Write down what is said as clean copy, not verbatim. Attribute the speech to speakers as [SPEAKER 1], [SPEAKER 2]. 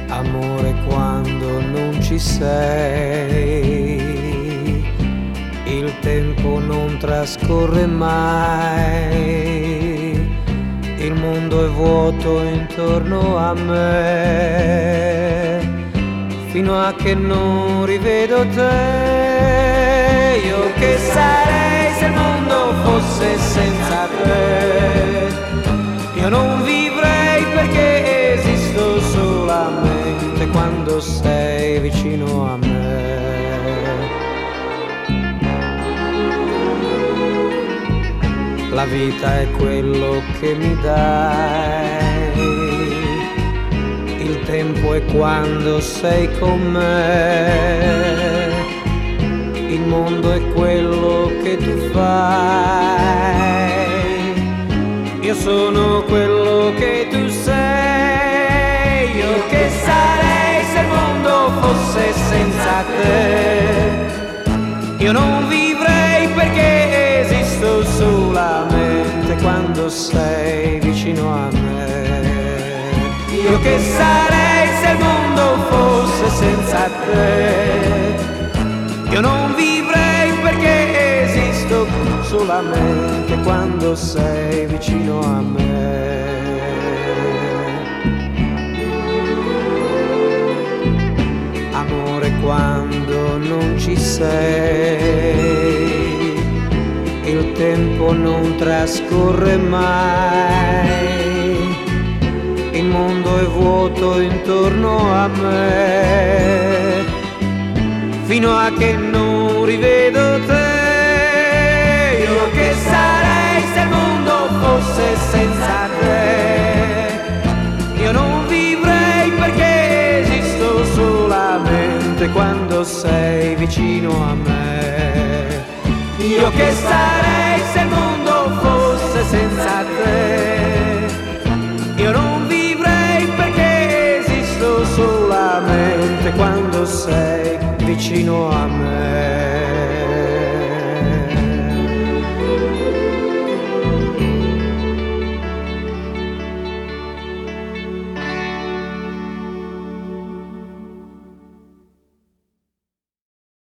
[SPEAKER 1] Amore, quando non ci sei, il tempo non trascorre mai, il mondo è vuoto intorno a me, fino a che non rivedo te. Io che sarei se il mondo fosse senza te, io non vivrei perché esisto solamente quando sei vicino a me. La vita è quello che mi dai, il tempo è quando sei con me, il mondo è quello che tu fai, io sono quello che tu sei. Io che sarei se il mondo fosse senza te, io non vivrei perché esisto solamente quando sei vicino a me. Io che sarei se il mondo fosse senza te, io non vivrei perché esisto solamente quando sei vicino a me. Amore, quando non ci sei, il tempo non trascorre mai, il mondo è vuoto intorno a me, fino a che non rivedo te. Io che sarei se il mondo fosse senza te, io non vivrei perché esisto solamente quando sei vicino a me. Io che sarei se il mondo fosse senza te, io non vivrei perché esisto solamente quando sei vicino a me.